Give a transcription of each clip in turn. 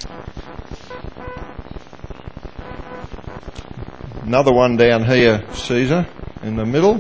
Another one down here, Caesar, in the middle.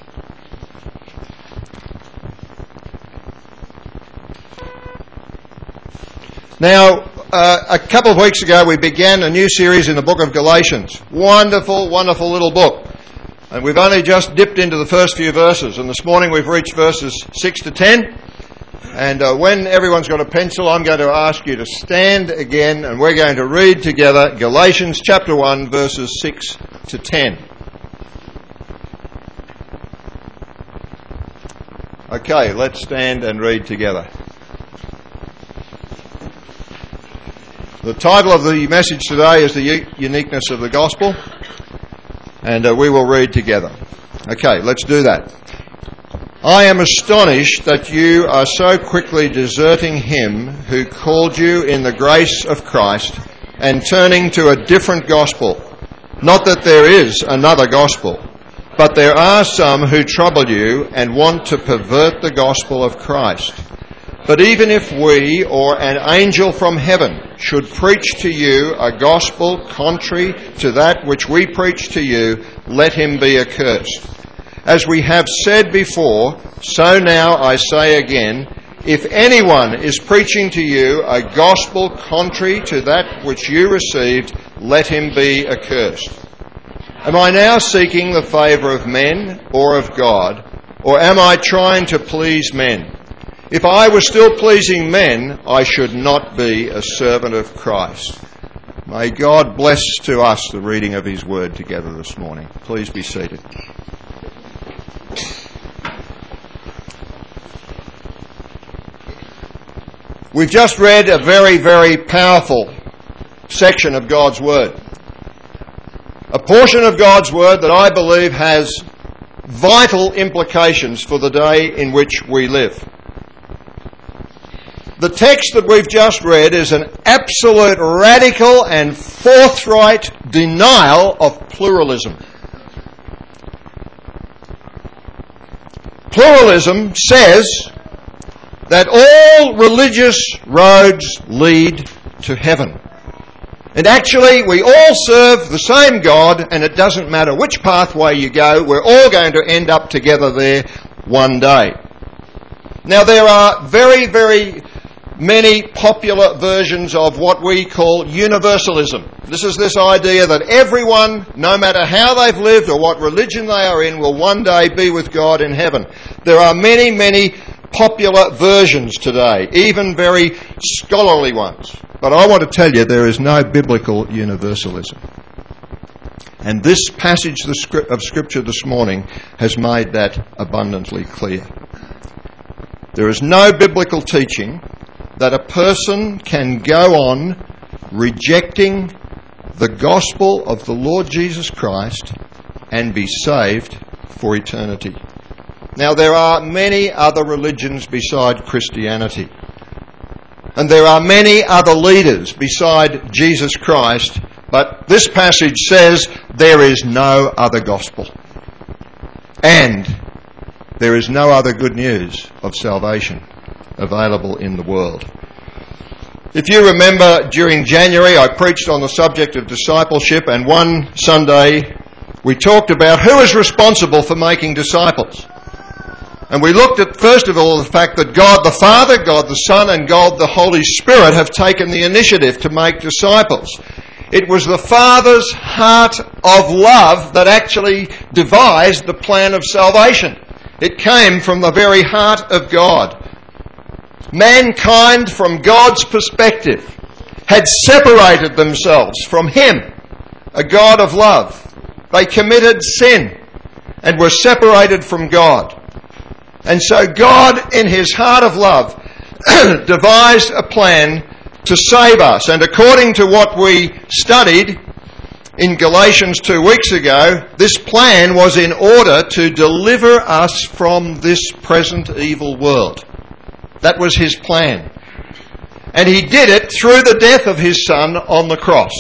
Now, a couple of weeks ago we began a new series in the book of Galatians. Wonderful, wonderful little book. And we've only just dipped into the first few verses. And this morning we've reached verses 6 to 10. And when everyone's got a pencil, I'm going to ask you to stand again and we're going to read together Galatians chapter 1, verses 6 to 10. Okay, let's stand and read together. The title of the message today is The Uniqueness of the Gospel, and we will read together. Okay, let's do that. I am astonished that you are so quickly deserting him who called you in the grace of Christ and turning to a different gospel. Not that there is another gospel, but there are some who trouble you and want to pervert the gospel of Christ. But even if we or an angel from heaven should preach to you a gospel contrary to that which we preach to you, let him be accursed. As we have said before, so now I say again, if anyone is preaching to you a gospel contrary to that which you received, let him be accursed. Am I now seeking the favour of men or of God, or am I trying to please men? If I were still pleasing men, I should not be a servant of Christ. May God bless to us the reading of his word together this morning. Please be seated. We've just read a very, very powerful section of God's word. A portion of God's word that I believe has vital implications for the day in which we live. The text that we've just read is an absolute radical and forthright denial of pluralism. Pluralism says that all religious roads lead to heaven. And actually, we all serve the same God, and it doesn't matter which pathway you go, we're all going to end up together there one day. Now, there are very, very many popular versions of what we call universalism. This is this idea that everyone, no matter how they've lived or what religion they are in, will one day be with God in heaven. There are many, many popular versions today, even very scholarly ones. But I want to tell you there is no biblical universalism. And this passage of Scripture this morning has made that abundantly clear. There is no biblical teaching that a person can go on rejecting the gospel of the Lord Jesus Christ and be saved for eternity. Now, there are many other religions beside Christianity, and there are many other leaders beside Jesus Christ, but this passage says there is no other gospel, and there is no other good news of salvation available in the world. If you remember, during January I preached on the subject of discipleship, and one Sunday we talked about who is responsible for making disciples. And we looked at, first of all, the fact that God the Father, God the Son and God the Holy Spirit have taken the initiative to make disciples. It was the Father's heart of love that actually devised the plan of salvation. It came from the very heart of God. Mankind, from God's perspective, had separated themselves from Him, a God of love. They committed sin and were separated from God. And so God, in His heart of love, devised a plan to save us. And according to what we studied in Galatians 2 weeks ago, this plan was in order to deliver us from this present evil world. That was His plan. And He did it through the death of His Son on the cross.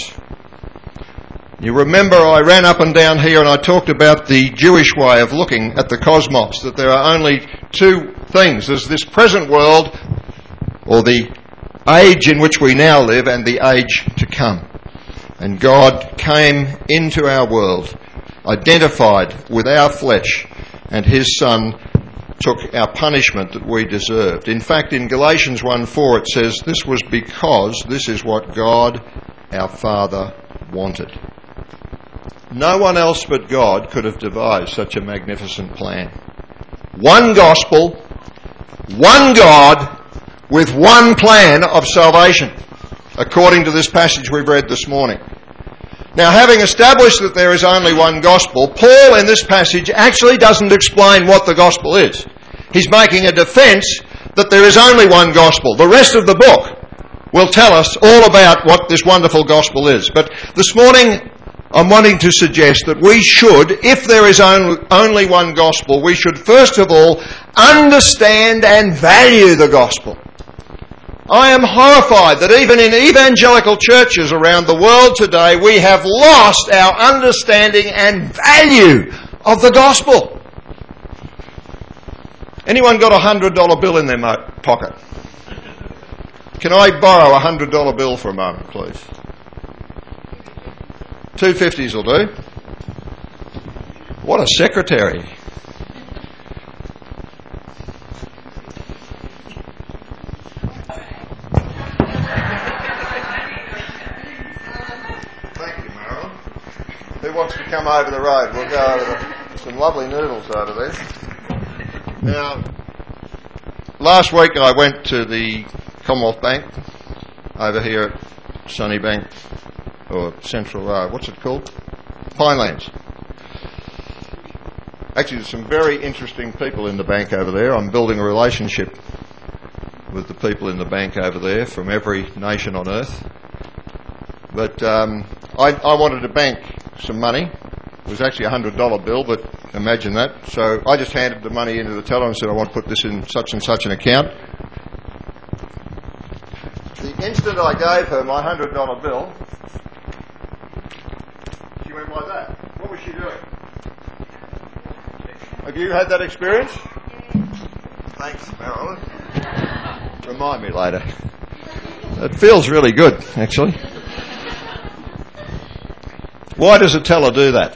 You remember I ran up and down here and I talked about the Jewish way of looking at the cosmos, that there are only two things. There's this present world, or the age in which we now live and the age to come. And God came into our world, identified with our flesh, and his Son took our punishment that we deserved. In fact, in Galatians 1:4 it says, this was because this is what God, our Father, wanted. No one else but God could have devised such a magnificent plan. One gospel, one God, with one plan of salvation, according to this passage we've read this morning. Now, having established that there is only one gospel, Paul in this passage actually doesn't explain what the gospel is. He's making a defence that there is only one gospel. The rest of the book will tell us all about what this wonderful gospel is. But this morning, I'm wanting to suggest that we should, if there is only one gospel, we should first of all understand and value the gospel. I am horrified that even in evangelical churches around the world today, we have lost our understanding and value of the gospel. Anyone got a $100 bill in their pocket? Can I borrow a $100 bill for a moment, please? 250s will do. What a secretary. Who wants to come over the road? We'll go over some lovely noodles over there. Now, last week I went to the Commonwealth Bank over here at Sunnybank, or Central, what's it called? Pinelands. Actually, there's some very interesting people in the bank over there. I'm building a relationship with the people in the bank over there from every nation on earth. But I wanted to bank some money. It was actually a $100 bill, but imagine that. So I just handed the money into the teller and said, I want to put this in such and such an account. The instant I gave her my $100 bill, she went like that. What was she doing? Have you had that experience? Thanks, Marilyn. Remind me later. It feels really good, actually. Why does a teller do that?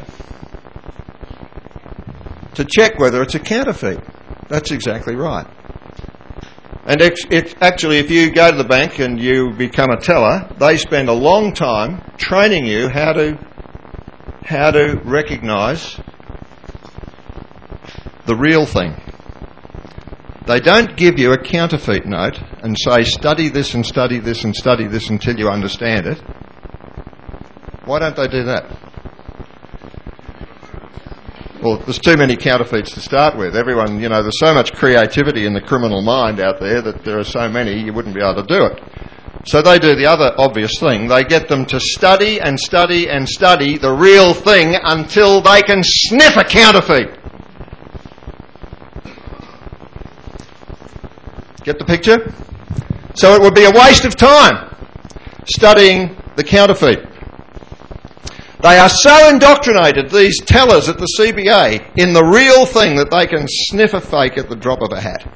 To check whether it's a counterfeit. That's exactly right. And actually, if you go to the bank and you become a teller, they spend a long time training you how to recognise the real thing. They don't give you a counterfeit note and say, study this and study this and study this until you understand it. Why don't they do that? Well, there's too many counterfeits to start with. Everyone, there's so much creativity in the criminal mind out there that there are so many you wouldn't be able to do it. So they do the other obvious thing. They get them to study and study and study the real thing until they can sniff a counterfeit. Get the picture? So it would be a waste of time studying the counterfeit. They are so indoctrinated, these tellers at the CBA, in the real thing that they can sniff a fake at the drop of a hat.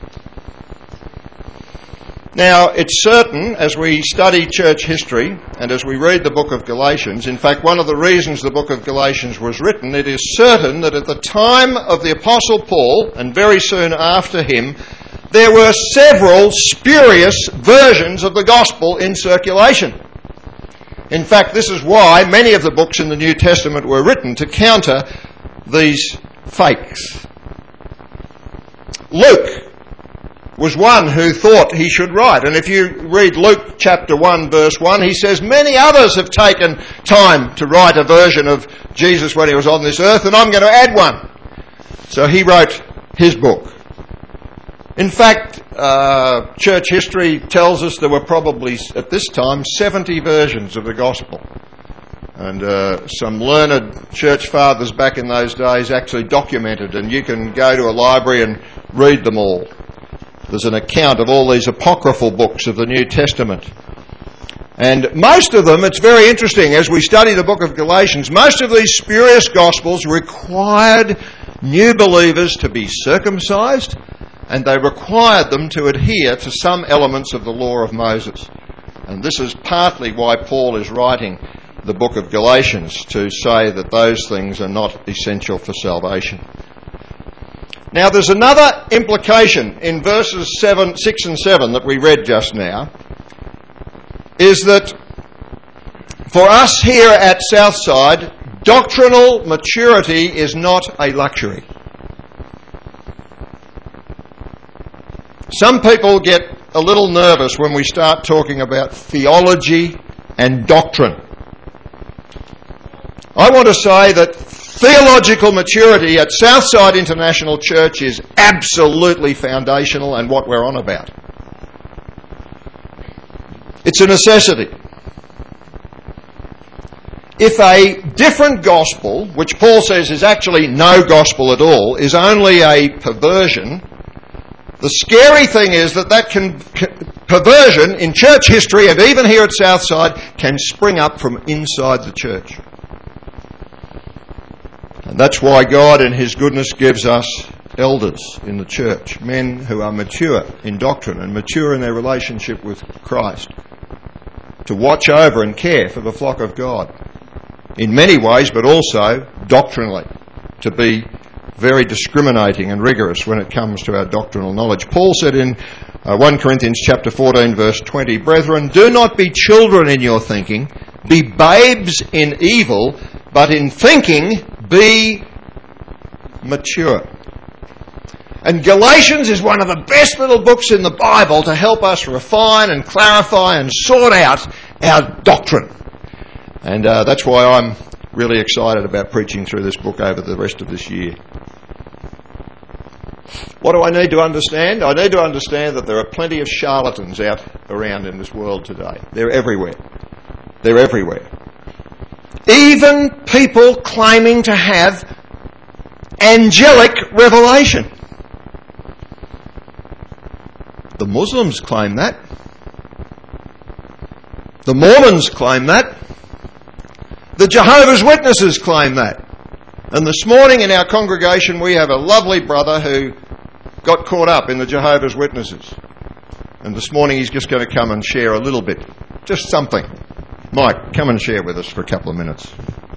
Now, it's certain, as we study church history and as we read the book of Galatians, in fact, one of the reasons the book of Galatians was written, it is certain that at the time of the Apostle Paul, and very soon after him, there were several spurious versions of the gospel in circulation. In fact, this is why many of the books in the New Testament were written, to counter these fakes. Luke was one who thought he should write. And if you read Luke chapter 1 verse 1, he says, many others have taken time to write a version of Jesus when he was on this earth, and I'm going to add one. So he wrote his book. In fact, church history tells us there were probably, at this time, 70 versions of the gospel. And some learned church fathers back in those days actually documented, and you can go to a library and read them all. There's an account of all these apocryphal books of the New Testament. And most of them, it's very interesting, as we study the book of Galatians, most of these spurious gospels required new believers to be circumcised and they required them to adhere to some elements of the law of Moses. And this is partly why Paul is writing the book of Galatians, to say that those things are not essential for salvation. Now there's another implication in verses 6 and 7 that we read just now, is that for us here at Southside, doctrinal maturity is not a luxury. Some people get a little nervous when we start talking about theology and doctrine. I want to say that theological maturity at Southside International Church is absolutely foundational and what we're on about. It's a necessity. If a different gospel, which Paul says is actually no gospel at all, is only a perversion, the scary thing is that perversion in church history, and even here at Southside, can spring up from inside the church. And that's why God in his goodness gives us elders in the church, men who are mature in doctrine and mature in their relationship with Christ, to watch over and care for the flock of God in many ways, but also doctrinally, to be very discriminating and rigorous when it comes to our doctrinal knowledge. Paul said in 1 Corinthians chapter 14 verse 20, "Brethren, do not be children in your thinking, be babes in evil, but in thinking be mature." And Galatians is one of the best little books in the Bible to help us refine and clarify and sort out our doctrine. And that's why I'm really excited about preaching through this book over the rest of this year. What do I need to understand? I need to understand that there are plenty of charlatans out around in this world today. They're everywhere. They're everywhere. Even people claiming to have angelic revelation. The Muslims claim that. The Mormons claim that. The Jehovah's Witnesses claim that. And this morning in our congregation we have a lovely brother who got caught up in the Jehovah's Witnesses. And this morning he's just going to come and share a little bit. Just something. Mike, come and share with us for a couple of minutes.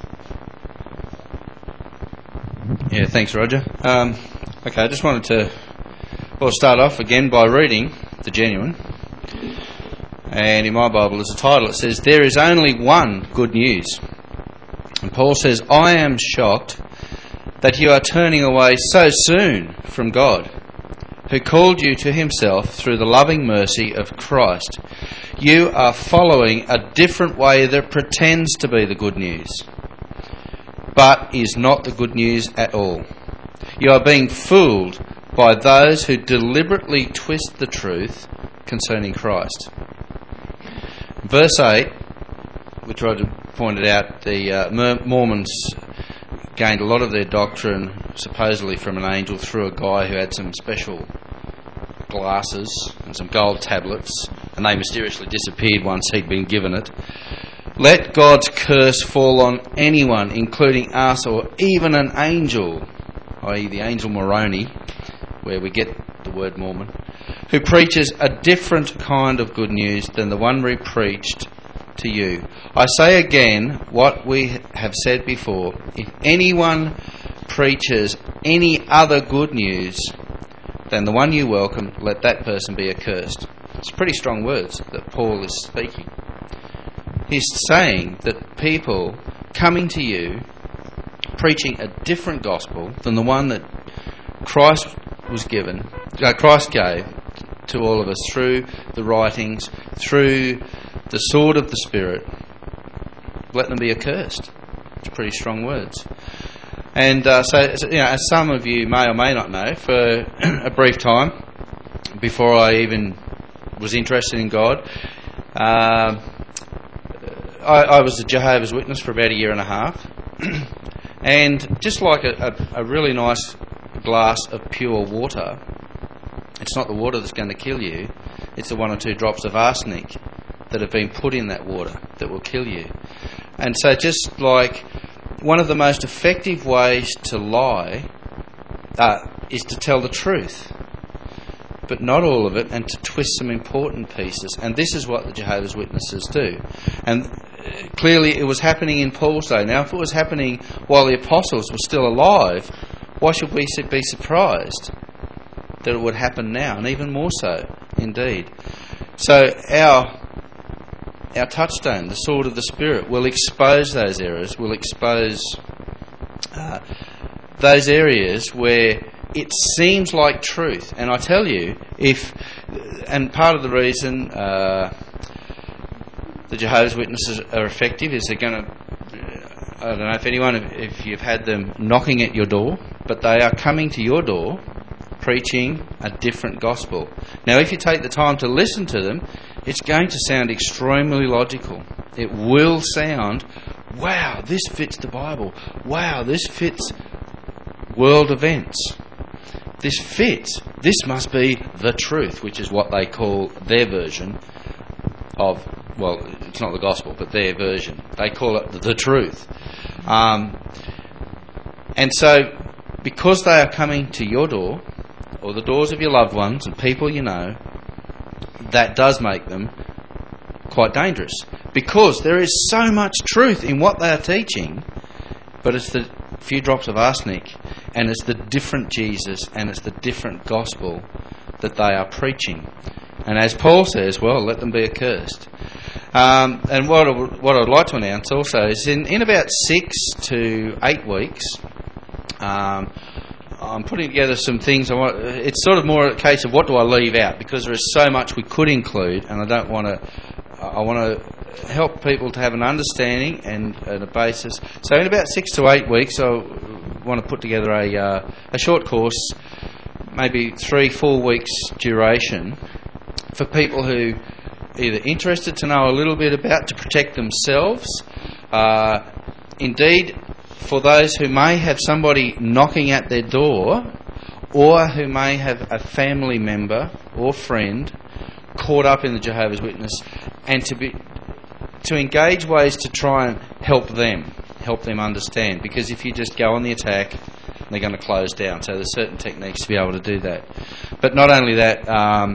Yeah, thanks, Roger. Okay, I just wanted to start off again by reading the Genuine. And in my Bible, as a title, it says, "There is only one good news." And Paul says, "I am shocked that you are turning away so soon from God, who called you to himself through the loving mercy of Christ. You are following a different way that pretends to be the good news, but is not the good news at all. You are being fooled by those who deliberately twist the truth concerning Christ." Verse 8, which Roger pointed out, the Mormons gained a lot of their doctrine supposedly from an angel through a guy who had some special glasses and some gold tablets, and they mysteriously disappeared once he'd been given it. "Let God's curse fall on anyone, including us or even an angel," i.e. the angel Moroni, where we get the word Mormon, "who preaches a different kind of good news than the one we preached to you. I say again what we have said before, if anyone preaches any other good news than the one you welcome, let that person be accursed." It's pretty strong words that Paul is speaking. He's saying that people coming to you preaching a different gospel than the one that Christ gave to all of us through the writings, through the sword of the Spirit, let them be accursed. It's pretty strong words. And so, as some of you may or may not know, for a brief time, before I even was interested in God, I was a Jehovah's Witness for about a year and a half. And just like a really nice glass of pure water, it's not the water that's going to kill you, it's the 1 or 2 drops of arsenic that have been put in that water that will kill you. And so just like one of the most effective ways to lie is to tell the truth. but not all of it, and to twist some important pieces. And this is what the Jehovah's Witnesses do. And clearly it was happening in Paul's day. Now, if it was happening while the apostles were still alive, why should we be surprised that it would happen now, and even more so, indeed. So our touchstone, the sword of the Spirit, will expose those errors, will expose those areas where it seems like truth. And I tell you, and part of the reason the Jehovah's Witnesses are effective is they're going to, I don't know if you've had them knocking at your door, but they are coming to your door preaching a different gospel. Now, if you take the time to listen to them, it's going to sound extremely logical. It will sound, wow, this fits the Bible. Wow, this fits world events. This fits. This must be the truth, which is what they call their version of, well, it's not the gospel, but their version. They call it the truth. And so, because they are coming to your door, or the doors of your loved ones and people you know, that does make them quite dangerous. Because there is so much truth in what they are teaching, but it's the few drops of arsenic, and it's the different Jesus, and it's the different gospel that they are preaching. And as Paul says, well, let them be accursed. And what I'd like to announce also is in about 6 to 8 weeks, I'm putting together some things. It's sort of more a case of what do I leave out, because there is so much we could include, and I want to help people to have an understanding and a basis. So in about 6 to 8 weeks, I want to put together a short course, maybe 3-4 weeks duration, for people who either interested to know a little bit about to protect themselves, indeed for those who may have somebody knocking at their door, or who may have a family member or friend caught up in the Jehovah's Witness, and to engage ways to try and help them understand. Because if you just go on the attack, they're going to close down. So there's certain techniques to be able to do that. But not only that,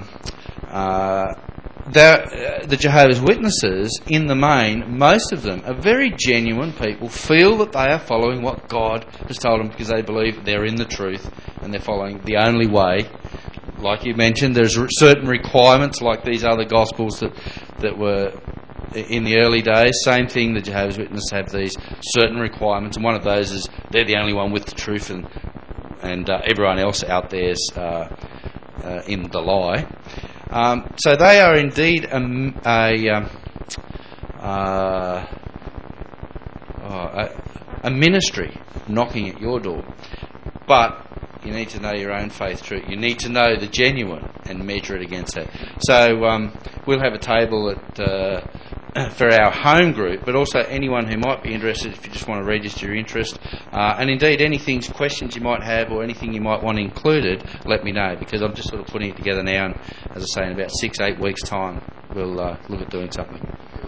the Jehovah's Witnesses, in the main, most of them are very genuine people, feel that they are following what God has told them because they believe they're in the truth and they're following the only way. Like you mentioned, there's certain requirements like these other gospels that were in the early days. Same thing, the Jehovah's Witnesses have these certain requirements, and one of those is they're the only one with the truth, and everyone else out there's in the lie. So they are indeed a ministry knocking at your door. But you need to know your own faith truth. You need to know the genuine and measure it against that. So we'll have a table for our home group, but also anyone who might be interested, if you just want to register your interest. And indeed, questions you might have or anything you might want included, let me know, because I'm just sort of putting it together now, and as I say, in about 6-8 weeks' time, we'll look at doing something.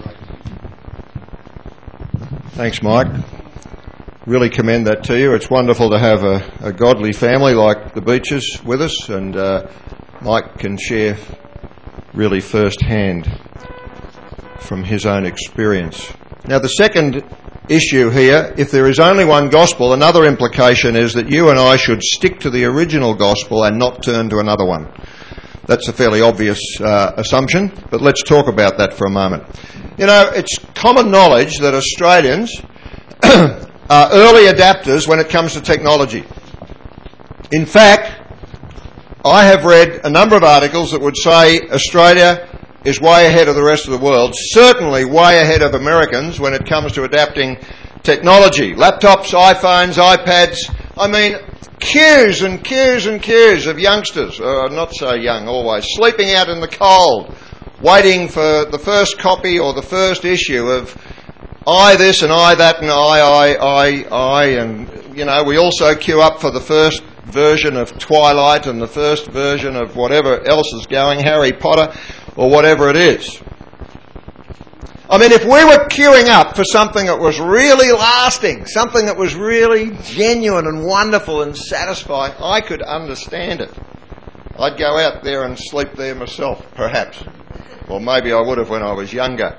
Thanks, Mike. Really commend that to you. It's wonderful to have a godly family like the Beaches with us, and Mike can share really first-hand from his own experience. Now, the second issue here, if there is only one gospel, another implication is that you and I should stick to the original gospel and not turn to another one. That's a fairly obvious assumption, but let's talk about that for a moment. You know, it's common knowledge that Australians are early adapters when it comes to technology. In fact, I have read a number of articles that would say Australia is way ahead of the rest of the world, certainly way ahead of Americans when it comes to adapting technology. Laptops, iPhones, iPads, I mean, queues and queues and queues of youngsters, not so young always, sleeping out in the cold, waiting for the first copy or the first issue of I this and I that and I, and, you know, we also queue up for the first version of Twilight and the first version of whatever else is going, Harry Potter, or whatever it is. I mean, if we were queuing up for something that was really lasting, something that was really genuine and wonderful and satisfying, I could understand it. I'd go out there and sleep there myself, perhaps. Or maybe I would have when I was younger.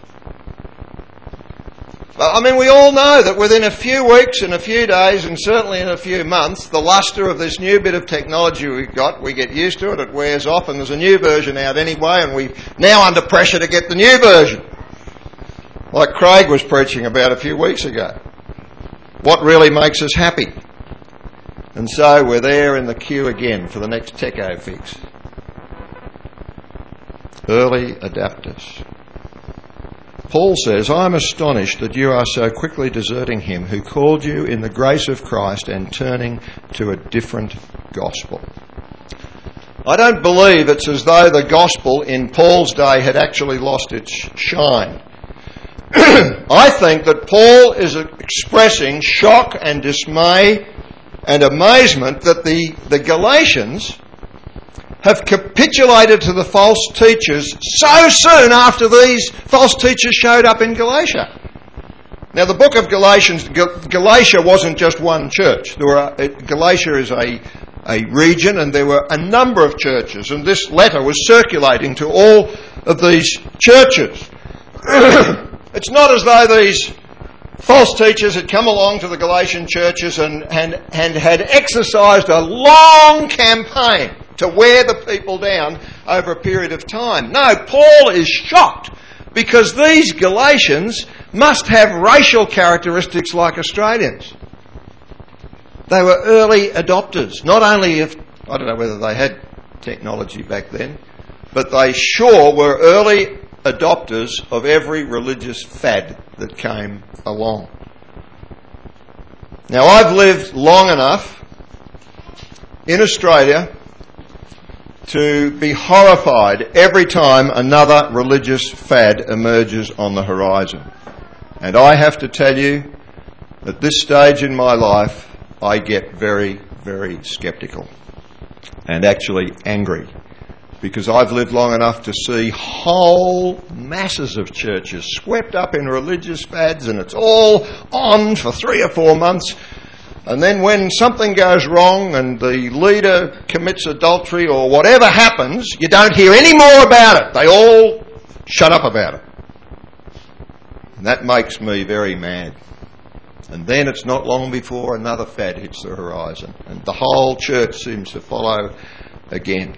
But, I mean, we all know that within a few weeks and a few days, and certainly in a few months, the lustre of this new bit of technology we've got, we get used to it, it wears off, and there's a new version out anyway, and we're now under pressure to get the new version. Like Craig was preaching about a few weeks ago. What really makes us happy? And so we're there in the queue again for the next techo fix. Early adapters. Paul says, "I am astonished that you are so quickly deserting him who called you in the grace of Christ and turning to a different gospel." I don't believe it's as though the gospel in Paul's day had actually lost its shine. I think that Paul is expressing shock and dismay and amazement that the Galatians have capitulated to the false teachers so soon after these false teachers showed up in Galatia. Now, the book of Galatians, Galatia wasn't just one church. Galatia is a region, and there were a number of churches, and this letter was circulating to all of these churches. It's not as though these false teachers had come along to the Galatian churches and had exercised a long campaign to wear the people down over a period of time. No, Paul is shocked because these Galatians must have racial characteristics like Australians. They were early adopters, not only of, I don't know whether they had technology back then, but they sure were early adopters of every religious fad that came along. Now, I've lived long enough in Australia to be horrified every time another religious fad emerges on the horizon. And I have to tell you, at this stage in my life, I get very, very sceptical and actually angry, because I've lived long enough to see whole masses of churches swept up in religious fads, and it's all on for 3 or 4 months. And then when something goes wrong and the leader commits adultery or whatever happens, you don't hear any more about it. They all shut up about it. And that makes me very mad. And then it's not long before another fad hits the horizon, and the whole church seems to follow again.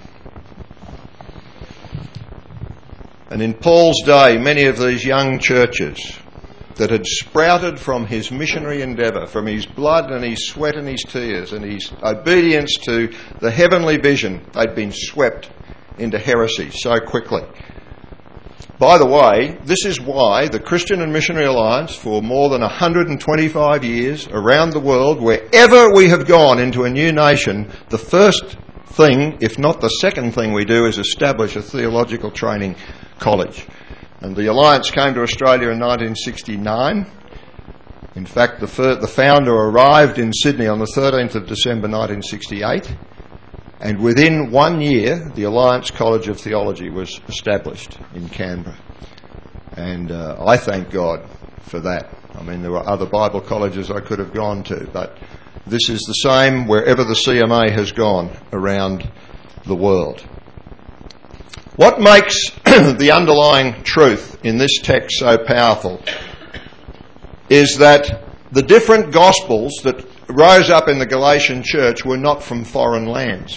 And in Paul's day, many of these young churches that had sprouted from his missionary endeavour, from his blood and his sweat and his tears and his obedience to the heavenly vision, they'd been swept into heresy so quickly. By the way, this is why the Christian and Missionary Alliance, for more than 125 years around the world, wherever we have gone into a new nation, the first thing, if not the second thing we do, is establish a theological training college. And the Alliance came to Australia in 1969. In fact, the founder arrived in Sydney on the 13th of December 1968. And within 1 year, the Alliance College of Theology was established in Canberra. And I thank God for that. I mean, there were other Bible colleges I could have gone to, but this is the same wherever the CMA has gone around the world. What makes the underlying truth in this text so powerful is that the different gospels that rose up in the Galatian church were not from foreign lands.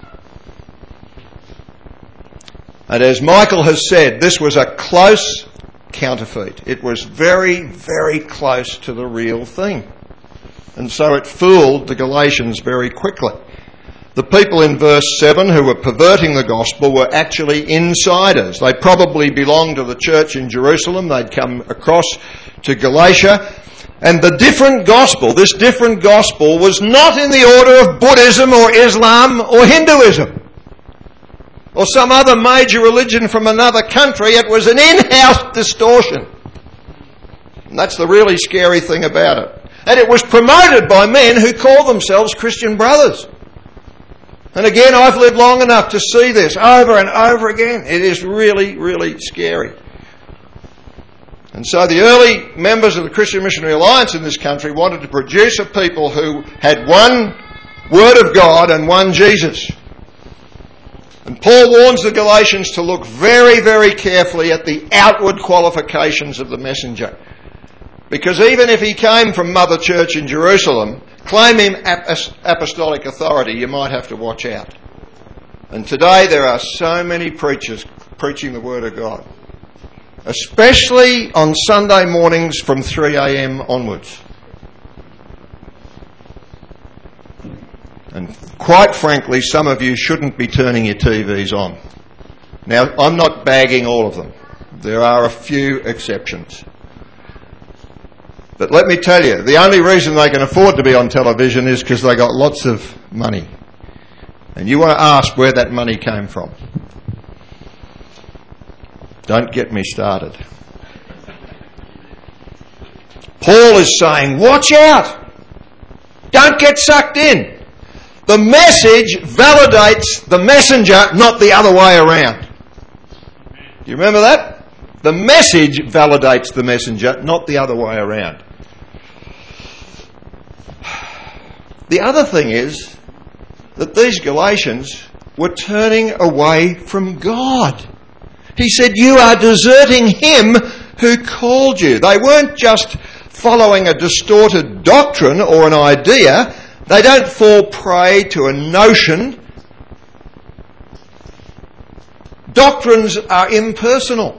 And as Michael has said, this was a close counterfeit. It was very, very close to the real thing. And so it fooled the Galatians very quickly. The people in verse 7 who were perverting the gospel were actually insiders. They probably belonged to the church in Jerusalem. They'd come across to Galatia. And the different gospel, this different gospel, was not in the order of Buddhism or Islam or Hinduism or some other major religion from another country. It was an in-house distortion. And that's the really scary thing about it. And it was promoted by men who call themselves Christian brothers. And again, I've lived long enough to see this over and over again. It is really, really scary. And so the early members of the Christian Missionary Alliance in this country wanted to produce a people who had one Word of God and one Jesus. Paul warns the Galatians to look very, very carefully at the outward qualifications of the messenger. Because even if he came from Mother Church in Jerusalem, claiming apostolic authority, you might have to watch out. And today there are so many preachers preaching the Word of God, especially on Sunday mornings from 3 a.m. onwards. And quite frankly, some of you shouldn't be turning your TVs on. Now, I'm not bagging all of them. There are a few exceptions. But let me tell you, the only reason they can afford to be on television is because they got lots of money. And you want to ask where that money came from. Don't get me started. Paul is saying, watch out! Don't get sucked in. The message validates the messenger, not the other way around. Do you remember that? The message validates the messenger, not the other way around. The other thing is that these Galatians were turning away from God. He said, you are deserting him who called you. They weren't just following a distorted doctrine or an idea. They don't fall prey to a notion. Doctrines are impersonal.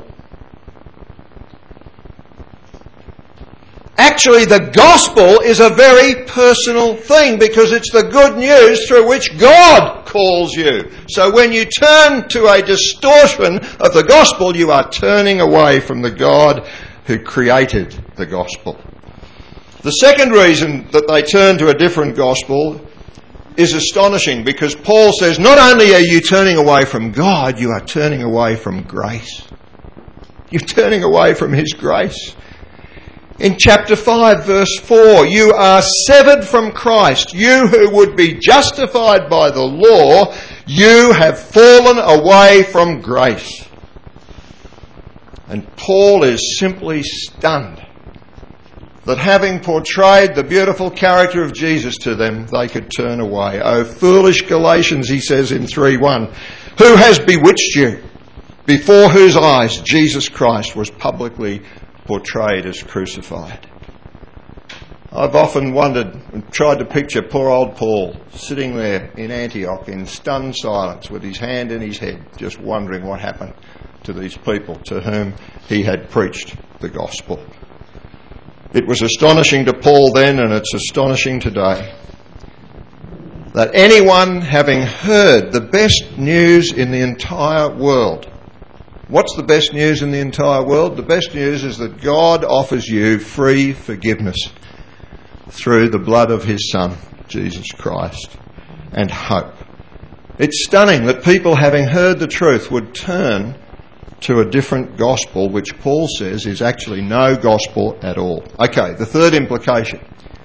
Actually, the gospel is a very personal thing because it's the good news through which God calls you. So when you turn to a distortion of the gospel, you are turning away from the God who created the gospel. The second reason that they turn to a different gospel is astonishing because Paul says not only are you turning away from God, you are turning away from grace. You're turning away from his grace. In chapter 5 verse 4, you are severed from Christ. You who would be justified by the law, you have fallen away from grace. And Paul is simply stunned that having portrayed the beautiful character of Jesus to them, they could turn away. O foolish Galatians, he says in 3:1, who has bewitched you, before whose eyes Jesus Christ was publicly portrayed as crucified. I've often wondered and tried to picture poor old Paul sitting there in Antioch in stunned silence with his hand in his head, just wondering what happened to these people to whom he had preached the gospel. It was astonishing to Paul then, and it's astonishing today, that anyone having heard the best news in the entire world. What's the best news in the entire world? The best news is that God offers you free forgiveness through the blood of his Son, Jesus Christ, and hope. It's stunning that people, having heard the truth, would turn to a different gospel, which Paul says is actually no gospel at all. Okay, the third implication.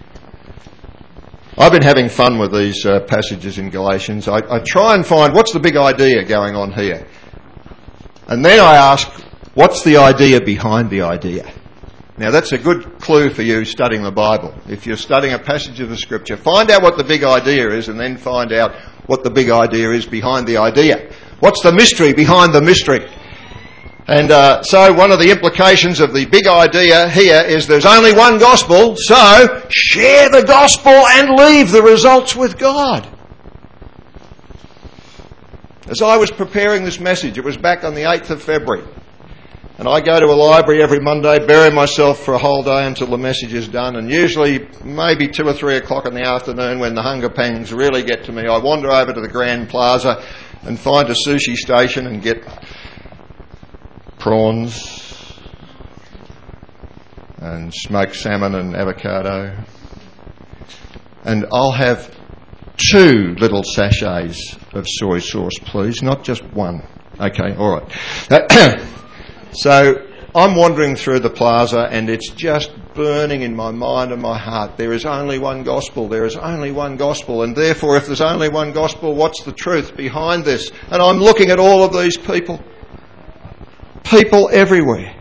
I've been having fun with these passages in Galatians. I try and find what's the big idea going on here. And then I ask, what's the idea behind the idea? Now that's a good clue for you studying the Bible. If you're studying a passage of the Scripture, find out what the big idea is and then find out what the big idea is behind the idea. What's the mystery behind the mystery? And so one of the implications of the big idea here is there's only one gospel, so share the gospel and leave the results with God. As I was preparing this message, it was back on the 8th of February, and I go to a library every Monday, bury myself for a whole day until the message is done, and usually maybe 2 or 3 o'clock in the afternoon when the hunger pangs really get to me, I wander over to the Grand Plaza and find a sushi station and get prawns and smoked salmon and avocado, and I'll have 2 little sachets of soy sauce, please, not just one. Okay, all right. So I'm wandering through the plaza and it's just burning in my mind and my heart. There is only one gospel. There is only one gospel. And therefore, if there's only one gospel, what's the truth behind this? And I'm looking at all of these people. People everywhere.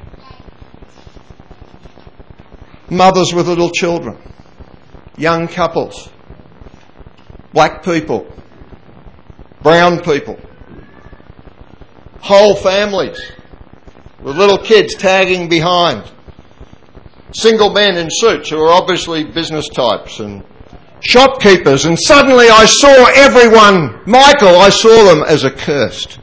Mothers with little children. Young couples. Black people. Brown people. whole families with little kids tagging behind, single men in suits who are obviously business types, and shopkeepers, and suddenly I saw everyone, Michael, I saw them as accursed.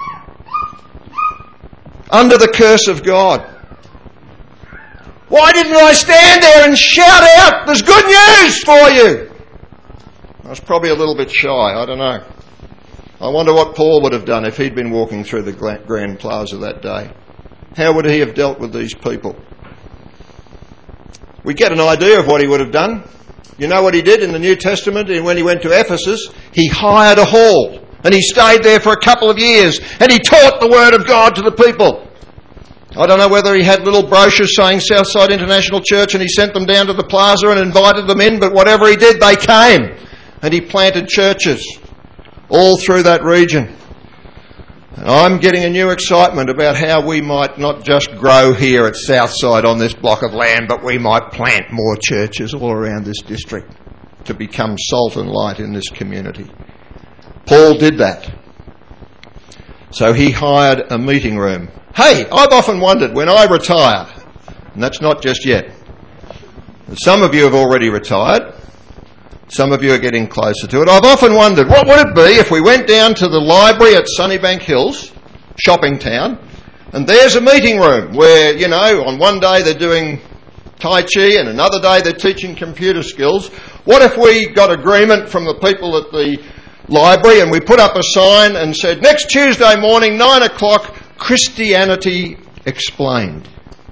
Under the curse of God. Why didn't I stand there and shout out, there's good news for you? I was probably a little bit shy, I don't know. I wonder what Paul would have done if he'd been walking through the Grand Plaza that day. How would he have dealt with these people? We get an idea of what he would have done. You know what he did in the New Testament? When he went to Ephesus, he hired a hall and he stayed there for a couple of years and he taught the Word of God to the people. I don't know whether he had little brochures saying Southside International Church and he sent them down to the plaza and invited them in, but whatever he did, they came. And he planted churches all through that region. And I'm getting a new excitement about how we might not just grow here at Southside on this block of land, but we might plant more churches all around this district to become salt and light in this community. Paul did that. So he hired a meeting room. Hey, I've often wondered when I retire, and that's not just yet. Some of you have already retired. Some of you are getting closer to it. I've often wondered, what would it be if we went down to the library at Sunnybank Hills, shopping town, and there's a meeting room where, you know, on one day they're doing Tai Chi and another day they're teaching computer skills. What if we got agreement from the people at the library and we put up a sign and said, next Tuesday morning, 9 o'clock, Christianity Explained.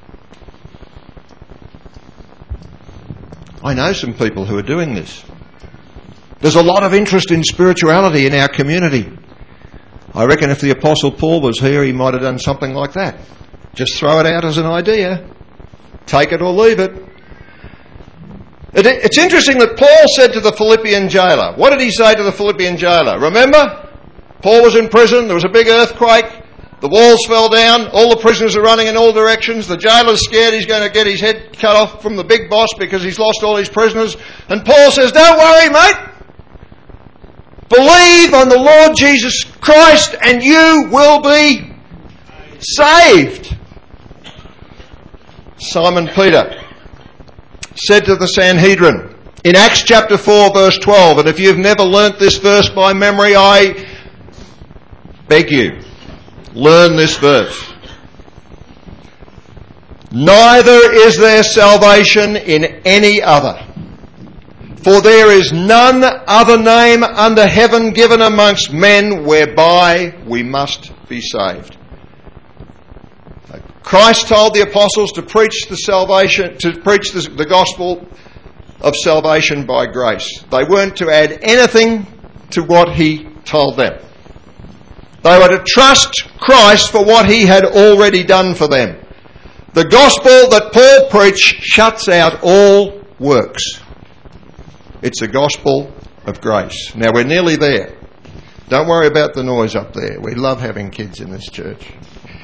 I know some people who are doing this. There's a lot of interest in spirituality in our community. I reckon if the Apostle Paul was here, he might have done something like that. Just throw it out as an idea. Take it or leave it. It's interesting that Paul said to the Philippian jailer, what did he say to the Philippian jailer? Remember? Paul was in prison, there was a big earthquake, the walls fell down, all the prisoners are running in all directions, the jailer's scared he's going to get his head cut off from the big boss because he's lost all his prisoners. And Paul says, don't worry, mate. Believe on the Lord Jesus Christ and you will be saved. Simon Peter said to the Sanhedrin in Acts chapter 4 verse 12, and if you've never learnt this verse by memory, I beg you, learn this verse. Neither is there salvation in any other. For there is none other name under heaven given amongst men whereby we must be saved. Christ told the apostles to preach the gospel of salvation by grace. They weren't to add anything to what he told them. They were to trust Christ for what he had already done for them. The gospel that Paul preached shuts out all works. It's a gospel of grace. Now we're nearly there. Don't worry about the noise up there. We love having kids in this church.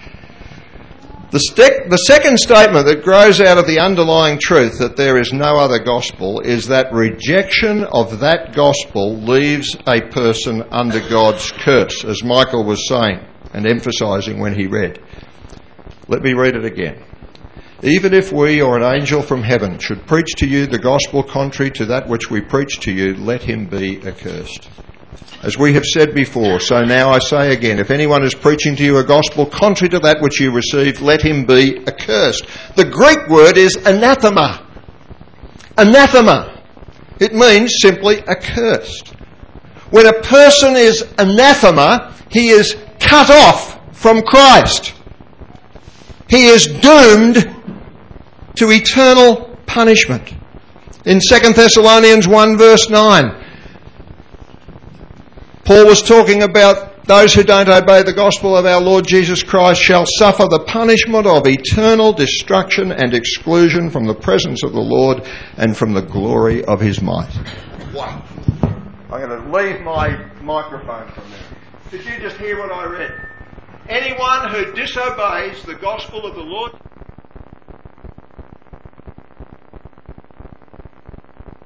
The second statement that grows out of the underlying truth that there is no other gospel is that rejection of that gospel leaves a person under God's curse, as Michael was saying and emphasising when he read. Let me read it again. Even if we or an angel from heaven should preach to you the gospel contrary to that which we preach to you, let him be accursed. As we have said before, so now I say again, if anyone is preaching to you a gospel contrary to that which you received, let him be accursed. The Greek word is anathema. Anathema. It means simply accursed. When a person is anathema, he is cut off from Christ. He is doomed to eternal punishment. In 2 Thessalonians 1 verse 9, Paul was talking about those who don't obey the gospel of our Lord Jesus Christ shall suffer the punishment of eternal destruction and exclusion from the presence of the Lord and from the glory of his might. Wow. I'm going to leave my microphone from there. Did you just hear what I read? Anyone who disobeys the gospel of the Lord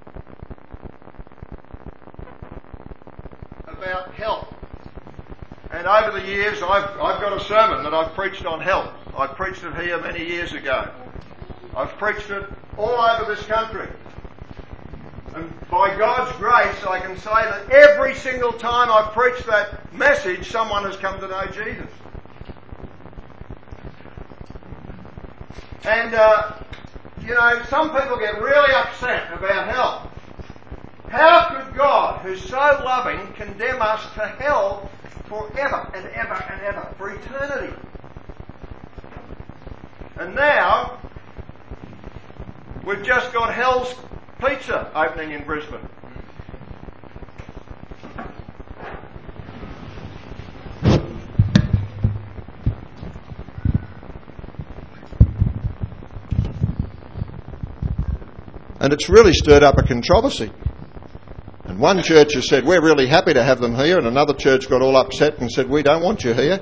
about hell And over the years, I've got a sermon that I've preached on hell. I preached it here many years ago. I've preached it all over this country. And by God's grace, I can say that every single time I've preached that message, someone has come to know Jesus. And, some people get really upset about hell. How could God, who's so loving, condemn us to hell forever and ever and ever, for eternity? And now, we've just got Hell's Pizza opening in Brisbane. And it's really stirred up a controversy. And one church has said, we're really happy to have them here, and another church got all upset and said, we don't want you here.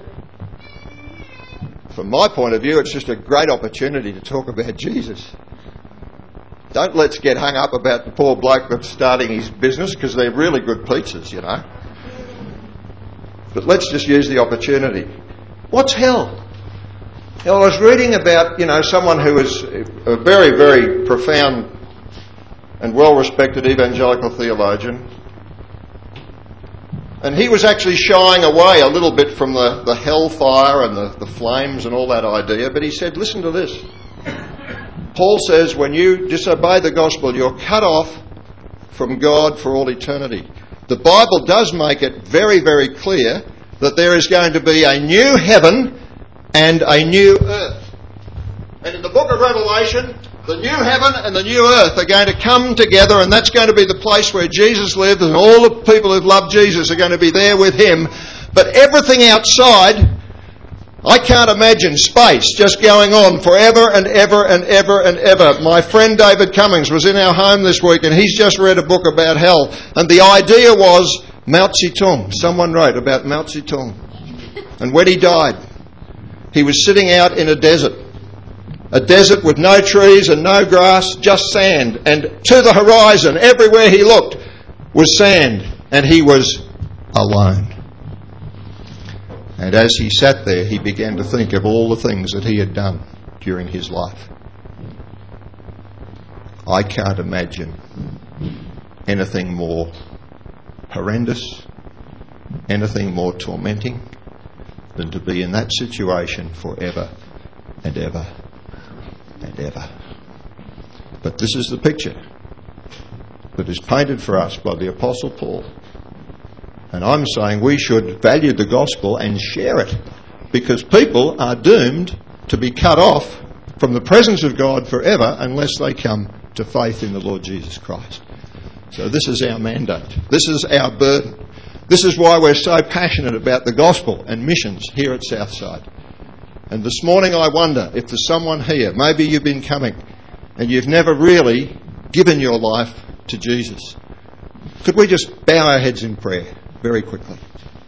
From my point of view, it's just a great opportunity to talk about Jesus. Don't let's get hung up about the poor bloke that's starting his business, because they're really good pizzas, But let's just use the opportunity. What's hell? I was reading about, someone who is a very, very profound and well-respected evangelical theologian. And he was actually shying away a little bit from the hellfire and the flames and all that idea. But he said, listen to this. Paul says when you disobey the gospel, you're cut off from God for all eternity. The Bible does make it very, very clear that there is going to be a new heaven and a new earth. And in the book of Revelation, the new heaven and the new earth are going to come together, and that's going to be the place where Jesus lived, and all the people who've loved Jesus are going to be there with him. But everything outside, I can't imagine space just going on forever and ever and ever and ever. My friend David Cummings was in our home this week, and he's just read a book about hell. And the idea was Mao Zedong. Someone wrote about Mao Zedong. And when he died, he was sitting out in a desert with no trees and no grass, just sand. And to the horizon, everywhere he looked, was sand. And he was alone. And as he sat there, he began to think of all the things that he had done during his life. I can't imagine anything more horrendous, anything more tormenting than to be in that situation forever and ever and ever. But this is the picture that is painted for us by the Apostle Paul. And I'm saying we should value the gospel and share it, because people are doomed to be cut off from the presence of God forever unless they come to faith in the Lord Jesus Christ. So this is our mandate. This is our burden. This is why we're so passionate about the gospel and missions here at Southside. And this morning I wonder if there's someone here, maybe you've been coming and you've never really given your life to Jesus. Could we just bow our heads in prayer very quickly?